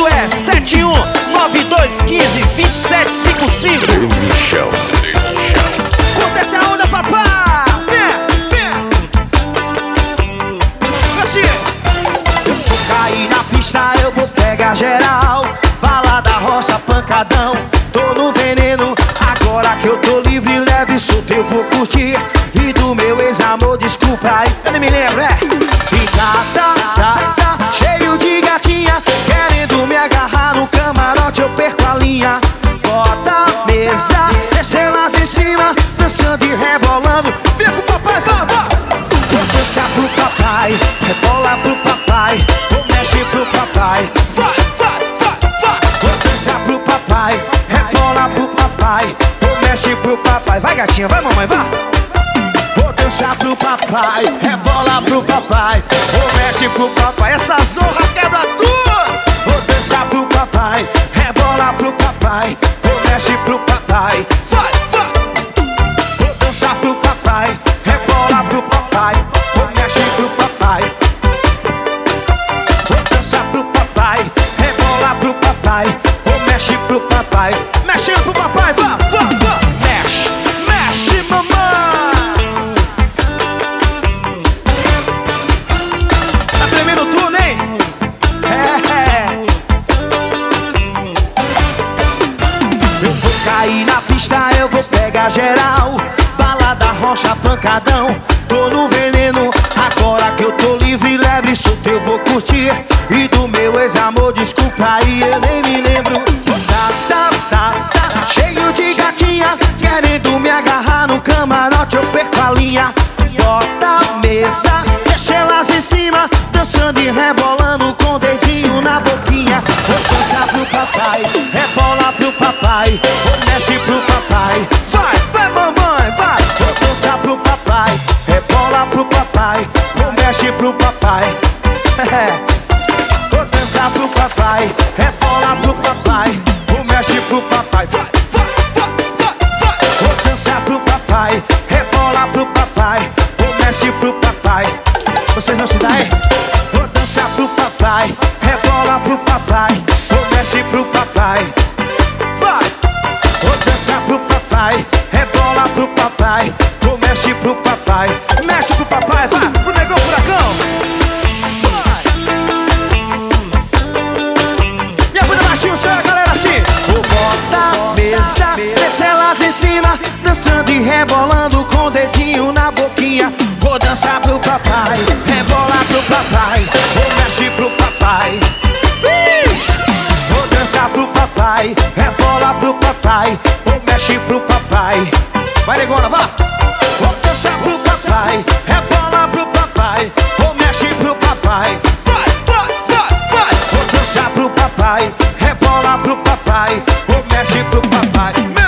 é 7192152755. Michel. Acontece a onda, papai. Vem, vem. Assim. Eu vou cair na pista, eu vou pegar geral. Balada, rocha, pancadão. Tô no veneno. Agora que eu tô livre, leve e solto, eu vou curtir. E do meu ex-amor, desculpa aí, eu nem me lembro, é. E tá, cheio de gatinha, querendo me agarrar no camarote, eu perco a linha. Bota a mesa, desce lá de cima, dançando e rebolando. Vem com o papai, vai, vai. Vou dançar pro papai, rebola pro papai, vou mexer pro papai. Vai, vai, vai, vai. Vou dançar pro papai, rebola pro papai, vou mexer pro papai. Vai, gatinha, vai, mamãe, vai. Vou dançar pro papai, rebola pro papai, vou mexe pro papai. Essa zorra quebra tudo. Vou dançar pro papai, rebola pro papai, vou mexe pro papai. Vai, vai. Vou dançar pro papai, rebola pro papai, vou mexe pro papai. Vou dançar pro papai, rebola pro papai, vou mexe pro papai. Mexendo pro papai, vai, vai, vai. Mexe, mexe, mamãe. Cair na pista, eu vou pegar geral. Balada, rocha, pancadão. Tô no veneno. Agora que eu tô livre, leve e solto, eu vou curtir. E do meu ex-amor, desculpa aí, eu nem me lembro. Tá, cheio de gatinha, querendo me agarrar no camarote, eu perco a linha. Bota a mesa, deixa elas em cima, dançando e rebolando com o dedinho na boquinha. Vou dançar pro papai, rebola pro papai, vou mexe pro papai. Vai, vai, mamãe, vai. Vou dançar pro papai, rebola pro papai, vou mexe pro papai. Vou dançar pro papai, rebola pro papai, vou mexe pro papai. Vai, vai, vai, vai, vai. Vou dançar pro papai, rebola pro papai, vou mexe pro papai. Vocês não se dão, hein? Vou dançar pro papai, rebola pro papai, vou mexe pro papai. Vai! Vou dançar pro papai, rebola pro papai, vou mexe pro papai. Mexe pro papai, vai! Pro negão furacão! Vai! E a bunda baixinho, só a galera assim! Vou botar a mesa, desce elas em cima, dançando e rebolando com o dedinho na boquinha. Vou dançar pro papai, rebola pro papai, vou mexer pro papai. Vixe! Vou dançar pro papai, rebola pro papai, vou mexer pro papai. Vai, negona, vá! Vou dançar pro papai, rebola pro papai, vou mexer pro papai. Vai, vai, vai, vai! Vou dançar pro papai, rebola pro papai, vou mexer pro papai.